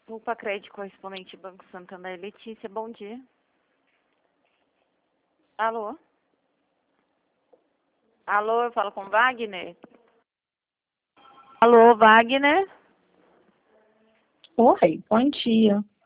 Opa, Crédito Correspondente Banco Santander. Letícia, bom dia. Alô? Alô, eu falo com Wagner? Alô, Wagner? Oi, bom dia.